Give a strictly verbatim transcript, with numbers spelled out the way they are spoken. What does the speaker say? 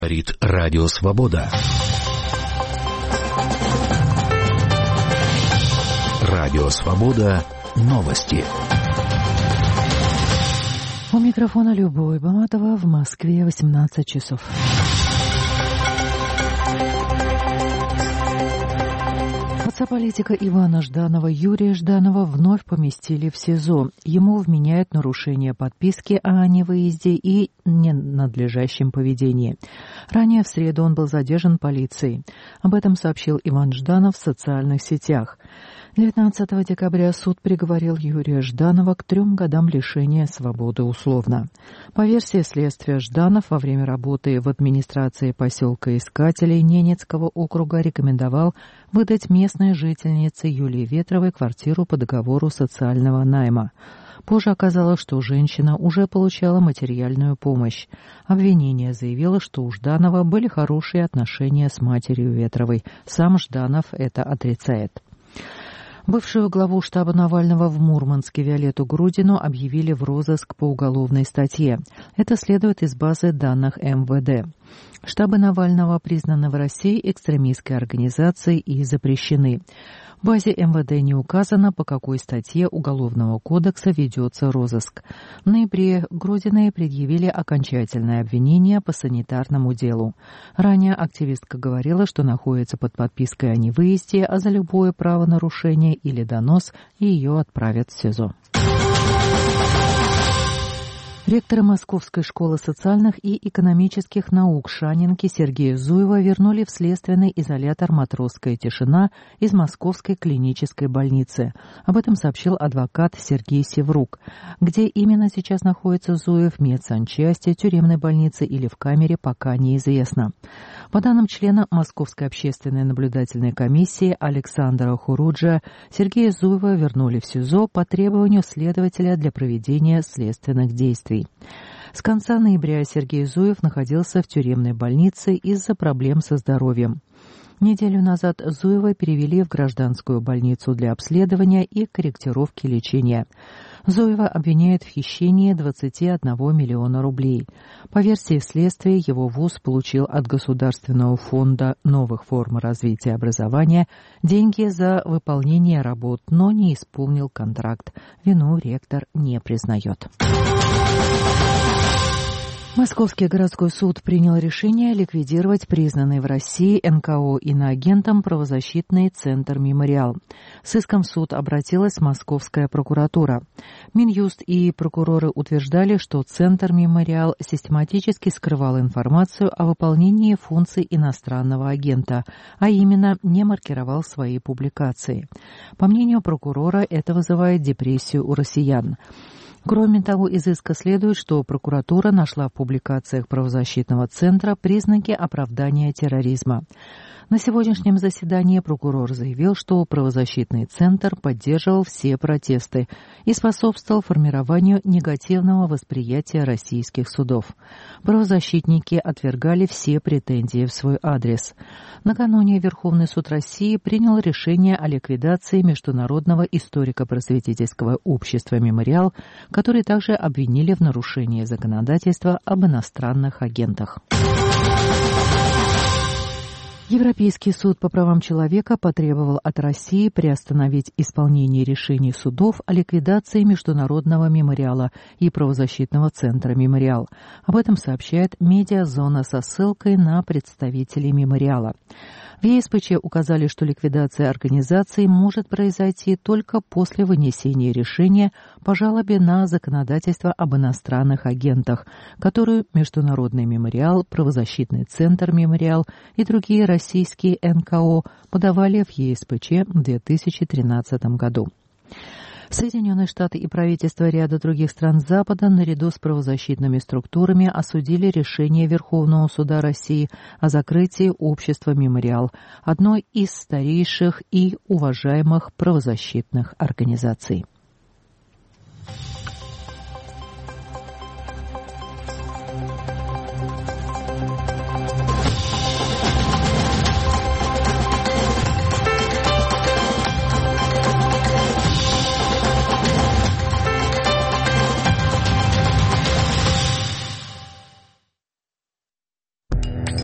Говорит Радио Свобода. Радио Свобода. Новости. У микрофона Любовь Баматова. В Москве восемнадцать часов. Отца политика Ивана Жданова Юрия Жданова вновь поместили в СИЗО. Ему вменяют нарушение подписки о невыезде и ненадлежащем поведении. Ранее в среду он был задержан полицией. Об этом сообщил Иван Жданов в социальных сетях. девятнадцатого декабря суд приговорил Юрия Жданова к трем годам лишения свободы условно. По версии следствия, Жданов во время работы в администрации поселка Искателей Ненецкого округа рекомендовал выдать местной жительнице Юлии Ветровой квартиру по договору социального найма. Позже оказалось, что женщина уже получала материальную помощь. Обвинение заявило, что у Жданова были хорошие отношения с матерью Ветровой. Сам Жданов это отрицает. Бывшую главу штаба Навального в Мурманске Виолетту Грудину объявили в розыск по уголовной статье. Это следует из базы данных эм вэ дэ. Штабы Навального признаны в России экстремистской организацией и запрещены. В базе эм вэ дэ не указано, по какой статье Уголовного кодекса ведется розыск. В ноябре Грудиной предъявили окончательное обвинение по санитарному делу. Ранее активистка говорила, что находится под подпиской о невыезде, а за любое правонарушение или донос ее отправят в СИЗО. Ректора Московской школы социальных и экономических наук Шанинки Сергея Зуева вернули в следственный изолятор «Матросская тишина» из Московской клинической больницы. Об этом сообщил адвокат Сергей Севрук. Где именно сейчас находится Зуев, в медсанчасти, тюремной больнице или в камере, пока неизвестно. По данным члена Московской общественной наблюдательной комиссии Александра Хуруджа, Сергея Зуева вернули в СИЗО по требованию следователя для проведения следственных действий. С конца ноября Сергей Зуев находился в тюремной больнице из-за проблем со здоровьем. Неделю назад Зуева перевели в гражданскую больницу для обследования и корректировки лечения. Зуева обвиняют в хищении двадцати одного миллиона рублей. По версии следствия, его вуз получил от Государственного фонда новых форм развития образования деньги за выполнение работ, но не исполнил контракт. Вину ректор не признает. Московский городской суд принял решение ликвидировать признанный в России эн ка о иноагентом правозащитный центр «Мемориал». С иском в суд обратилась Московская прокуратура. Минюст и прокуроры утверждали, что центр «Мемориал» систематически скрывал информацию о выполнении функций иностранного агента, а именно не маркировал свои публикации. По мнению прокурора, это вызывает депрессию у россиян. Кроме того, из иска следует, что прокуратура нашла в публикациях правозащитного центра признаки оправдания терроризма. На сегодняшнем заседании прокурор заявил, что правозащитный центр поддерживал все протесты и способствовал формированию негативного восприятия российских судов. Правозащитники отвергали все претензии в свой адрес. Накануне Верховный суд России принял решение о ликвидации Международного историко-просветительского общества «Мемориал», которые также обвинили в нарушении законодательства об иностранных агентах. Европейский суд по правам человека потребовал от России приостановить исполнение решений судов о ликвидации Международного мемориала и правозащитного центра «Мемориал». Об этом сообщает «Медиазона» со ссылкой на представителей «Мемориала». В е эс пэ че указали, что ликвидация организации может произойти только после вынесения решения по жалобе на законодательство об иностранных агентах, которую Международный мемориал, правозащитный центр «Мемориал» и другие российские эн ка о подавали в е эс пэ че в две тысячи тринадцатом году. Соединенные Штаты и правительства ряда других стран Запада наряду с правозащитными структурами осудили решение Верховного суда России о закрытии общества «Мемориал», одной из старейших и уважаемых правозащитных организаций.